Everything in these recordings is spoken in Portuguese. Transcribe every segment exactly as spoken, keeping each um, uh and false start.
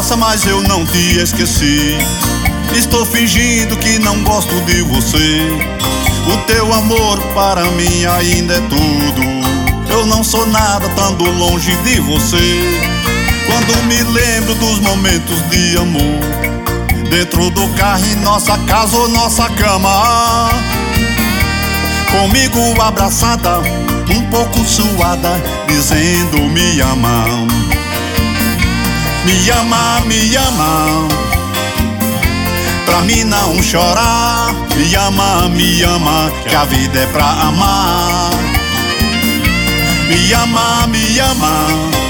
passa, mas eu não te esqueci. Estou fingindo que não gosto de você. O teu amor para mim ainda é tudo. Eu não sou nada estando longe de você. Quando me lembro dos momentos de amor, dentro do carro, em nossa casa ou nossa cama, comigo abraçada, um pouco suada, dizendo me ama. Me ama, me ama, pra mim não chorar. Me ama, me ama, que a vida é pra amar. Me ama, me ama,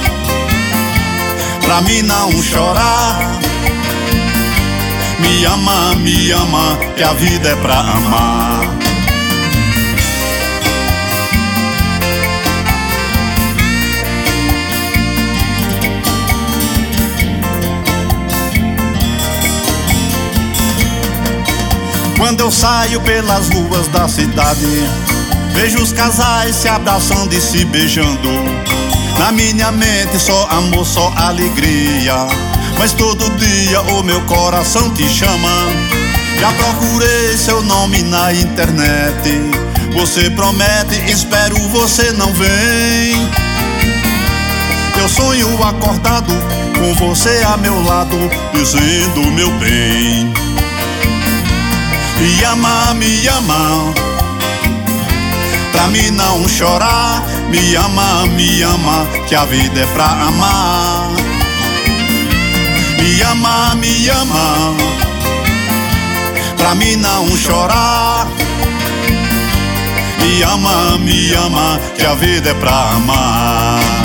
pra mim não chorar. Me ama, me ama, que a vida é pra amar. Quando eu saio pelas ruas da cidade, vejo os casais se abraçando e se beijando. Na minha mente só amor, só alegria. Mas todo dia o meu coração te chama. Já procurei seu nome na internet. Você promete, espero você não vem. Eu sonho acordado com você a meu lado, dizendo meu bem. Me ama, me ama, pra mim não chorar. Me ama, me ama, que a vida é pra amar. Me ama, me ama, pra mim não chorar. Me ama, me ama, que a vida é pra amar.